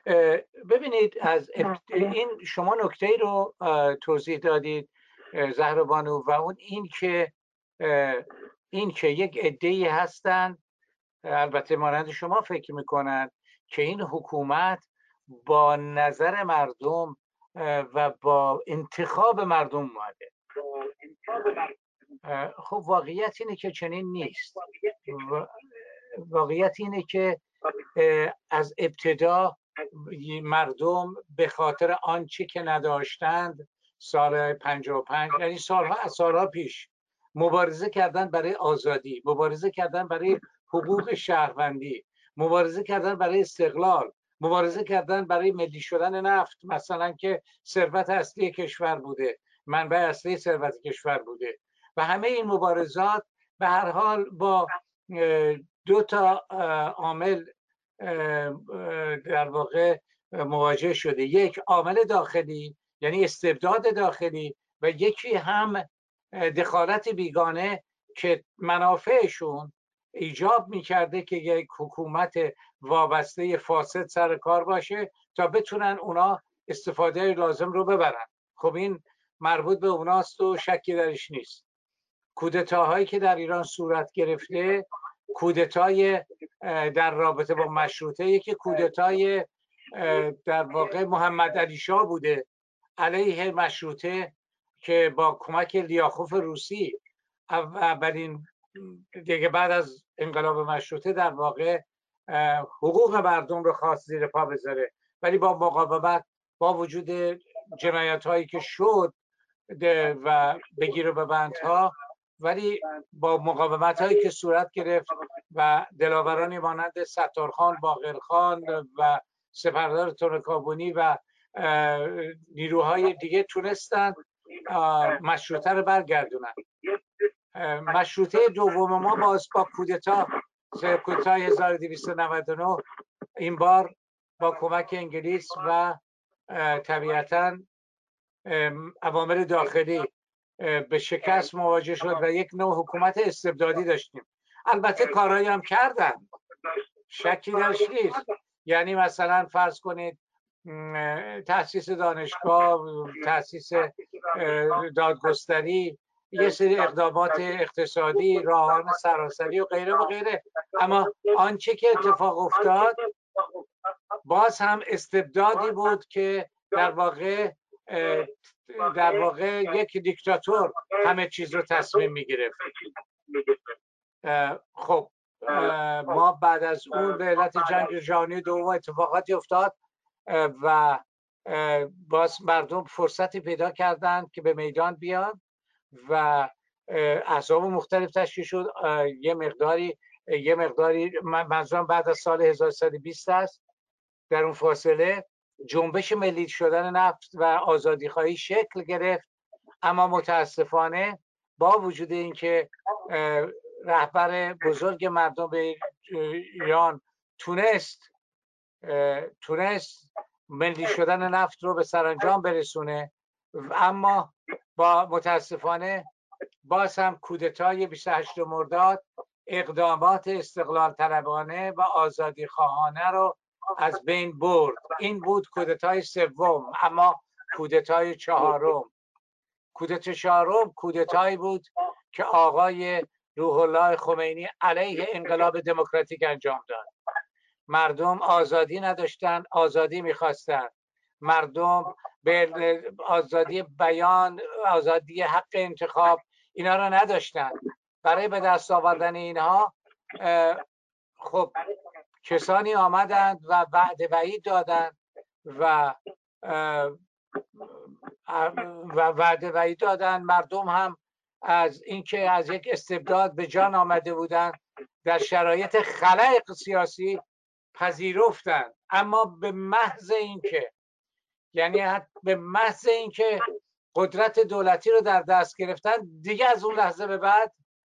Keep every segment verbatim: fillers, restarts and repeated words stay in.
ببینید از این شما نکته ای رو توضیح دادید زهرا بانو، و اون این که این که یک عده‌ای هستند، البته مانند شما فکر میکنن که این حکومت با نظر مردم و با انتخاب مردم اومده. خب واقعیت اینه که چنین نیست. واقعیت اینه که از ابتدا مردم به خاطر آنچه که نداشتند سال پنجاه و پنج، یعنی سالها از سالها پیش مبارزه کردن برای آزادی، مبارزه کردن برای حقوق شهروندی، مبارزه کردن برای استقلال، مبارزه کردن برای ملی شدن نفت مثلا که ثروت اصلی کشور بوده، منبع اصلی ثروت کشور بوده. و همه این مبارزات به هر حال با دو تا عامل در واقع مواجه شده. یک عامل داخلی یعنی استبداد داخلی و یکی هم دخالت بیگانه که منافعشون ایجاب میکرده که یک حکومت وابسته فاسد سر کار باشه تا بتونن اونا استفاده لازم رو ببرن. خب این مربوط به اوناست و شکی درش نیست. کودتاهایی که در ایران صورت گرفته، کودتای در رابطه با مشروطه، یکی کودتای در واقع محمد علی شاه بوده علیه مشروطه که با کمک لیاخوف روسی اولین دیگه بعد از انقلاب مشروطه در واقع حقوق مردم رو خواست زیر پا بذاره، ولی با مقاومت، با وجود جنایت هایی که شد و بگیر و ببندها، ولی با مقاومت هایی که صورت گرفت و دلاورانی مانند ستارخان، باقرخان و سپهردار ترکابونی و نیروهای دیگه تونستن مشروطه رو برگردونن. مشروطه دوم ما باز با کودتا کودتای هزار و دویست و نود و نه این بار با کمک انگلیس و طبیعتاً عوامل داخلی به شکست مواجه شد و یک نوع حکومت استبدادی داشتیم. البته کارهایی هم کردن، شکی درش نیست. یعنی مثلا فرض کنید تأسیس دانشگاه، تأسیس دادگستری، یه سری اقدامات اقتصادی، راهان سراسری و غیره و غیره. اما آنچه که اتفاق افتاد باز هم استبدادی بود که در واقع در واقع یک دیکتاتور همه چیز رو تصمیم میگرفت. خب ما بعد از اون به علت جنگ جهانی دوم اتفاقاتی افتاد و باز مردم فرصتی پیدا کردند که به میدان بیان و احزاب مختلف تشکیل شد. یه مقداری یه مقداری منظورم بعد از سال هزار و سیصد و بیست است. در اون فاصله جنبش ملی شدن نفت و آزادی خواهی شکل گرفت، اما متاسفانه با وجود اینکه رهبر بزرگ مردم به ایران تونست تونست ملی شدن نفت رو به سرانجام برسونه، اما با متاسفانه باز هم کودتای بیست و هشتم مرداد اقدامات استقلال طلبانه و آزادی خواهانه رو از بین برد. این بود کودتای سوم. اما کودتای چهارم کودتای چهارم کودتایی بود که آقای روح الله خمینی علیه انقلاب دموکراتیک انجام داد. مردم آزادی نداشتن، آزادی میخواستن. مردم به آزادی بیان، آزادی حق انتخاب، اینا رو نداشتن. برای به دست آوردن اینها خب کسانی آمدند و وعده وعید دادند و و وعده وعید دادند. مردم هم از اینکه از یک استبداد به جان آمده بودند در شرایط خلأ سیاسی پذیرفتند، اما به محض اینکه یعنی به محض اینکه قدرت دولتی رو در دست گرفتن، دیگه از اون لحظه به بعد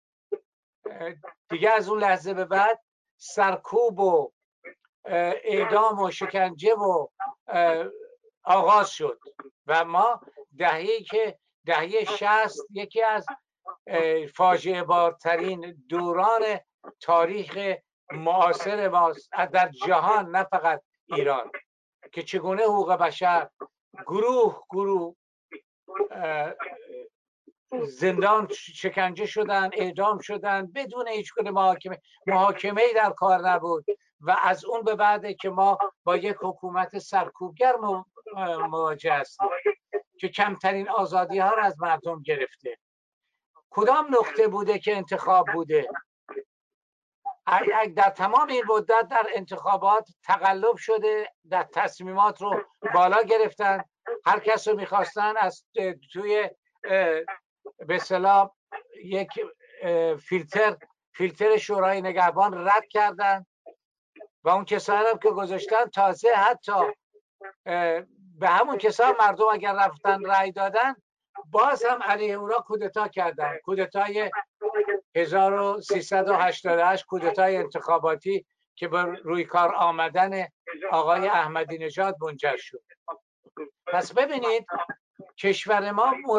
دیگه از اون لحظه به بعد سرکوب و اعدام و شکنجه و آغاز شد. و ما دهه‌ای که دهه شصت یکی از فاجعه بارترین دوران تاریخ معاصر ما در جهان، نه فقط ایران. که چگونه حقوق بشر گروه گروه زندان شکنجه شدن، اعدام شدن بدون هیچ گونه محاکمه محاکمه در کار نبود و از اون به بعده که ما با یک حکومت سرکوبگر مواجه هستیم که کمترین آزادی ها را از مردم گرفته. کدام نقطه بوده که انتخاب بوده؟ در تمام این مدت در انتخابات تقلب شده، در تصمیمات رو بالا گرفتن، هر کس رو میخواستن از توی به اصطلاح یک فیلتر فیلتر شورای نگهبان رد کردن و اون کسانی هم که گذاشتن تازه حتی به همون کسان مردم اگر رفتن رأی دادن باز هم علیه اونا کودتا کردن. کودتای هزار و سیصد و هشتاد و هشت کودتای انتخاباتی که به روی کار آمدن آقای احمدی نژاد منجر شد. پس ببینید کشور ما